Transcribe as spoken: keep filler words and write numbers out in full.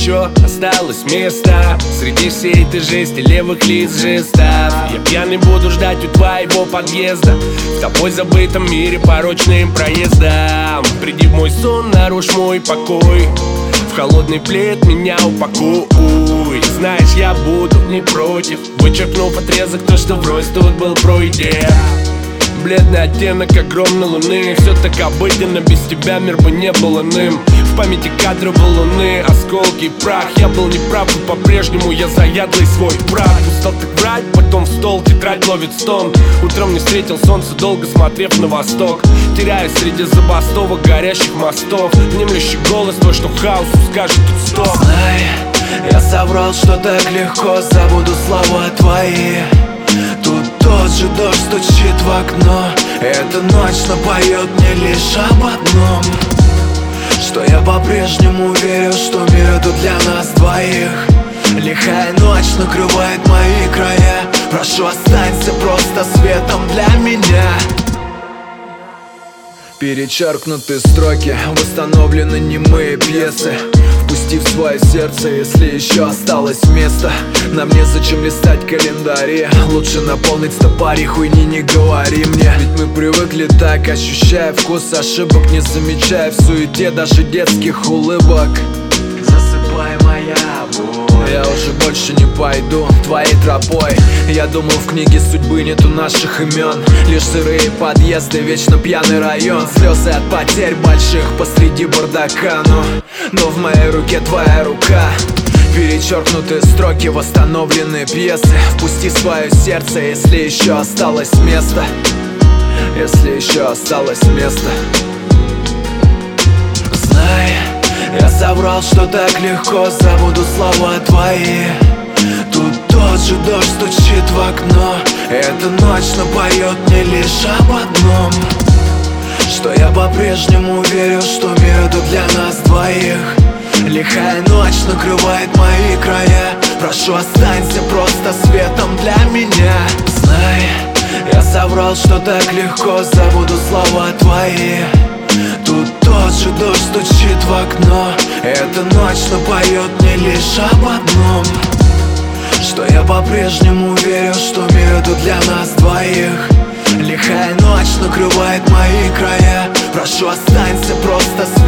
еще осталось место среди всей этой жести левых лиц жестов. Я пьяный буду ждать у твоего подъезда, в тобой забытом мире порочным проездом. Приди в мой сон, нарушь мой покой, в холодный плед меня упакуй. Знаешь, я буду не против, вычеркнув отрезок то, что врозь тут был пройден. Бледный оттенок огромной луны, все так обыденно, без тебя мир бы не был иным. В памяти кадры луны, осколки и прах. Я был неправ, и по-прежнему я заядлый свой прах. Устал так врать, потом в стол, тетрадь ловит стон. Утром не встретил солнце, долго смотрев на восток, теряясь среди забастовок горящих мостов. Внемлющий голос твой, что хаосу скажет тут стоп. Знай, я соврал, что так легко забуду слова твои. Тут тот же дождь стучит в окно, эта ночь напоет мне лишь об одном, что я по-прежнему верю, что мир это для нас двоих. Лихая ночь накрывает мои края, прошу, останься просто светом для меня. Перечеркнуты строки, восстановлены немые пьесы. Впусти в свое сердце, если еще осталось место. Нам незачем листать календари, лучше наполнить стопари, хуйни не говори мне. Ведь мы привыкли так, ощущая вкус ошибок, не замечая в суете даже детских улыбок. Засыпай, моя боль, я уже больше не пойду твоей тропой. Я думал, в книге судьбы нету наших имен, лишь сырые подъезды, вечно пьяный район. Слезы от потерь больших посреди бардака, но, но в моей руке твоя рука. Перечеркнутые строки, восстановленные пьесы. Впусти свое сердце, если еще осталось место, если еще осталось место. Знай, я соврал, что так легко забуду слова твои. Тут тот же дождь стучит в окно, эта ночь напоет мне лишь об одном, что я по-прежнему верю, что мир это для нас двоих. Лихая ночь накрывает мои края, прошу, останься просто светом для меня. Знай, я соврал, что так легко забуду слова твои. Тут тот же дождь стучит в окно, эта ночь напоет мне лишь об одном, что я по-прежнему верю, что мир это для нас двоих. Лихая ночь накрывает мои края, прошу, останься просто светом